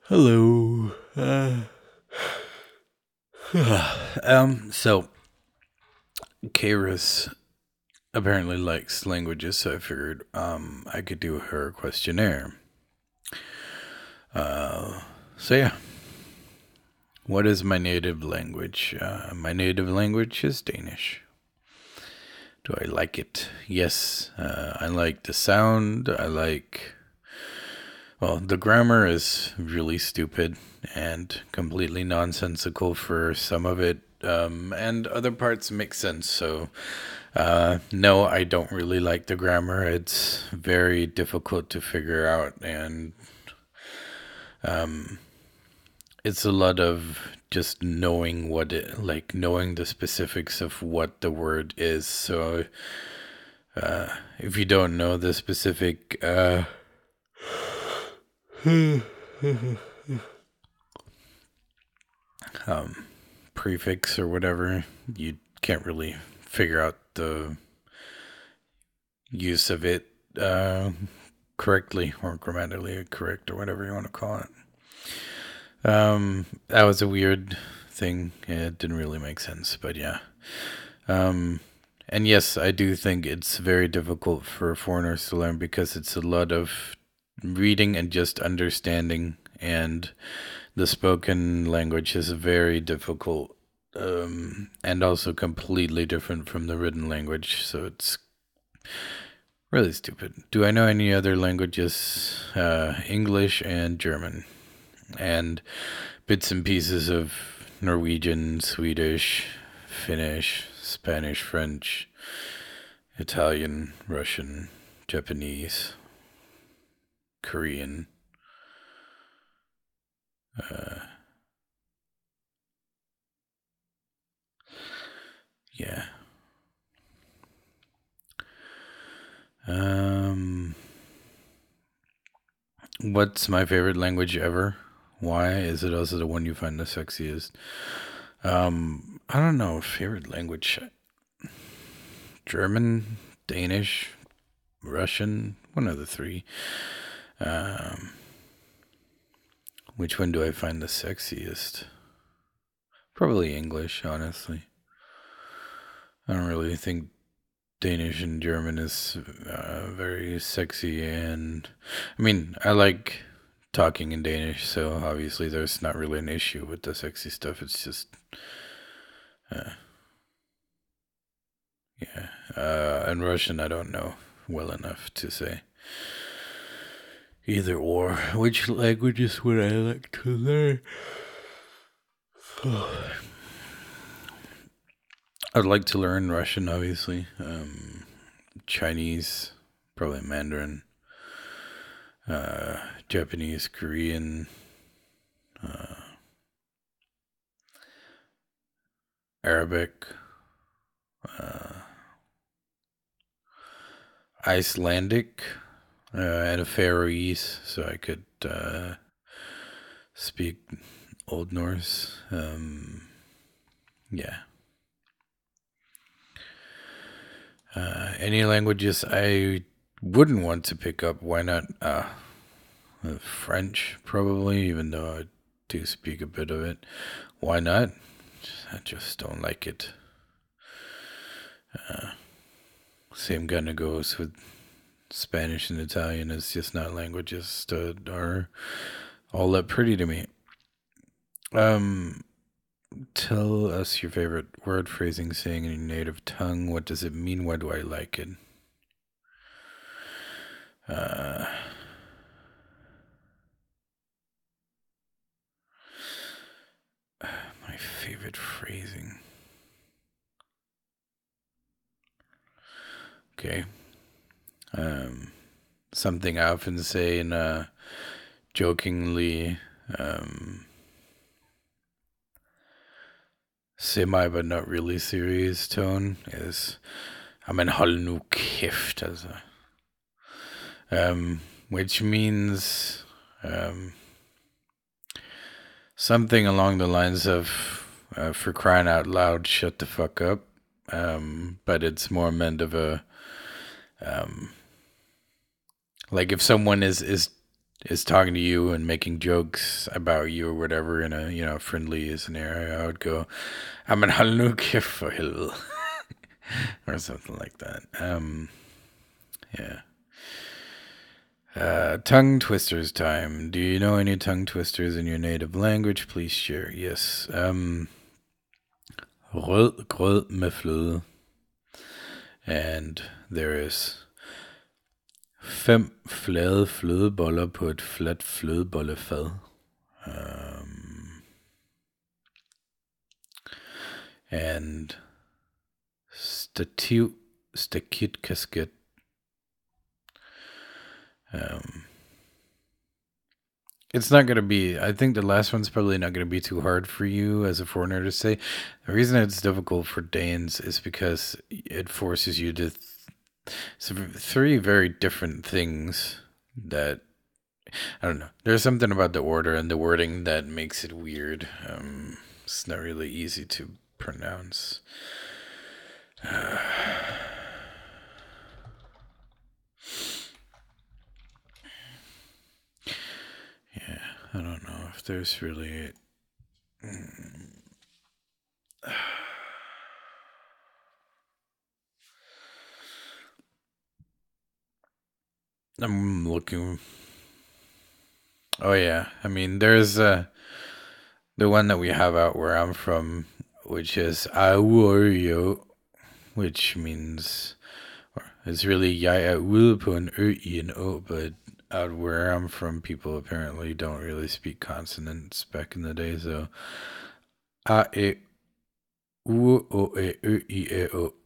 Hello. So Kairos apparently likes languages, so I figured I could do her questionnaire. So yeah, what is my native language? My native language is Danish. Do I like it? Yes, I like the sound. Well, the grammar is really stupid and completely nonsensical for some of it, and other parts make sense. So, no, I don't really like the grammar. It's very difficult to figure out, and it's a lot of just knowing knowing the specifics of what the word is. So, if you don't know the specific prefix or whatever, you can't really figure out the use of it correctly or grammatically correct or whatever you want to call it. That was a weird thing. It didn't really make sense, but yeah. And yes, I do think it's very difficult for foreigners to learn because it's a lot of reading and just understanding, and the spoken language is very difficult, and also completely different from the written language. So it's really stupid. Do I know any other languages? English and German, and bits and pieces of Norwegian, Swedish, Finnish, Spanish, French, Italian, Russian, Japanese, Korean. Uh, yeah. Um, what's my favorite language ever? Why is it also the one you find the sexiest? I don't know. Favorite language: German, Danish, Russian. One of the three. Um, which one do I find the sexiest? Probably English, honestly. I don't really think Danish and German is very sexy, and I mean, I like talking in Danish, so obviously there's not really an issue with the sexy stuff. It's just, uh, yeah. And Russian, I don't know well enough to say either or. Which languages would I like to learn? I'd like to learn Russian, obviously. Chinese, probably Mandarin. Japanese, Korean, Arabic, Icelandic, and a Faroese, so I could speak Old Norse. Yeah. Any languages I wouldn't want to pick up? Why not? French, probably, even though I do speak a bit of it. Why not? I just don't like it. Same kind of goes with Spanish and Italian. It's just not languages that are all that pretty to me. Um, tell us your favorite word, phrasing, saying in your native tongue. What does it mean? Why do I like it? Uh, my favorite phrasing. Okay. Um, something I often say in a jokingly semi but not really serious tone is "Ja men håll nu käft alltså." Which means um, something along the lines of "For crying out loud, shut the fuck up." But it's more meant of a um, like if someone is is talking to you and making jokes about you or whatever in a friendly scenario, I would go, "Men hold nu kæft for helvede," or something like that. Yeah. Tongue twisters time. Do you know any tongue twisters in your native language? Please share. Yes. Rød grød med fløde. And there is 5 flade flødeboller på et fladt flødebollefad. And stativ, stakit, kasket. It's not going to be, I think the last one's probably not going to be too hard for you as a foreigner to say. The reason it's difficult for Danes is because it forces you to, it's 3 very different things that, I don't know. There's something about the order and the wording that makes it weird. It's not really easy to pronounce. Yeah, I don't know if there's really... I'm looking... Oh yeah, I mean, there's the one that we have out where I'm from, which is Aurio, which means... It's really jeg ude på en ø I en å, but out where I'm from, people apparently don't really speak consonants back in the day, so A, E, U, O, E, Ø, I, E, Å.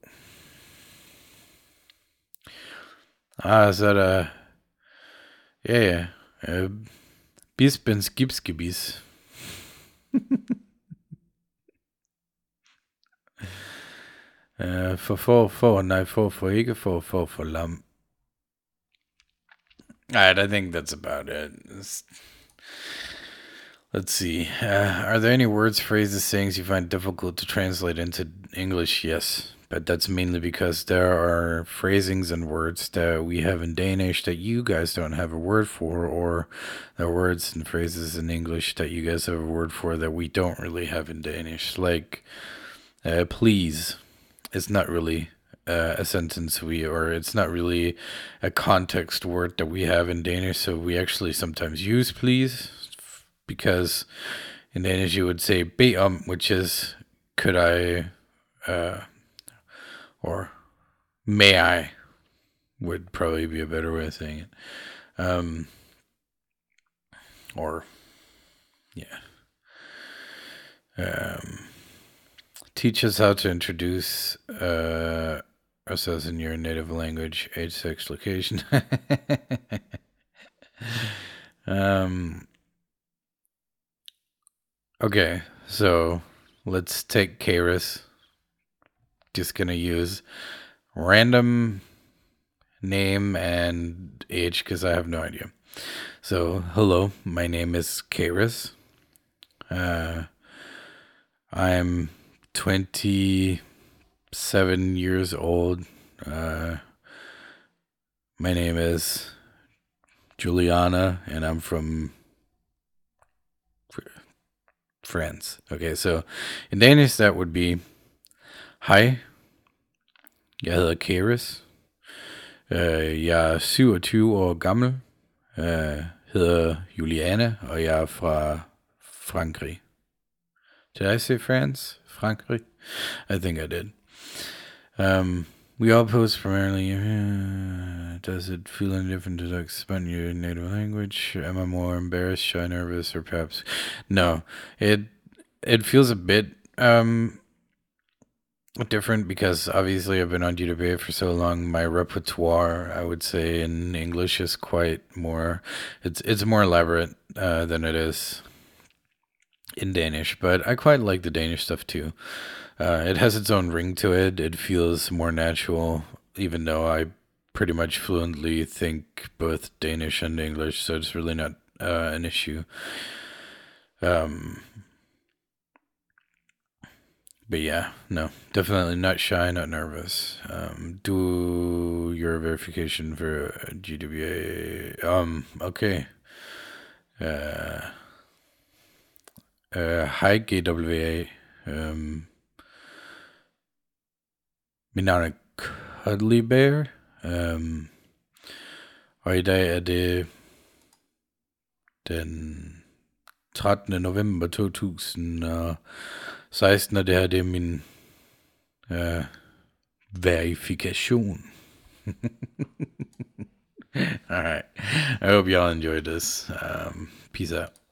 Så er der, ja, bispens skibsgebis. For ikke for lam. Alright, I think that's about it. Let's see. Are there any words, phrases, sayings you find difficult to translate into English? Yes, but that's mainly because there are phrasings and words that we have in Danish that you guys don't have a word for, or there are words and phrases in English that you guys have a word for that we don't really have in Danish. Like, please. It's not really a sentence or it's not really a context word that we have in Danish, so we actually sometimes use please, because in Danish you would say be om, which is could I, or may I would probably be a better way of saying it. Or, yeah. Teach us how to introduce ourselves in your native language, age, sex, location. Okay, so let's take Karis. Just gonna use random name and age because I have no idea. So, hello, my name is Karis. I'm 27 years old. My name is Juliana, and I'm from France. Okay, so in Danish that would be Hej, jeg hedder Karis. Jeg er 27 år gammel. Hedder Juliana, og jeg er fra Frankrig. Did I say France? Frankrig? I think I did. We all post primarily. Does it feel any different to talk about your native language? Am I more embarrassed, shy, nervous, or perhaps? No. It feels a bit different because obviously I've been on GWA for so long. My repertoire, I would say, in English is quite more. It's more elaborate than it is in Danish, but I quite like the Danish stuff too. It has its own ring to it. It feels more natural, even though I pretty much fluently think both Danish and English, so it's really not an issue. But yeah, no, definitely not shy, not nervous. Do your verification for GWA. Okay. Uh, Hej GWA. Mit navn er Cuddly Bear. Og i dag er det den 13. november 2016, og det her det er min verifikation. All right. I hope y'all enjoyed this. Peace out.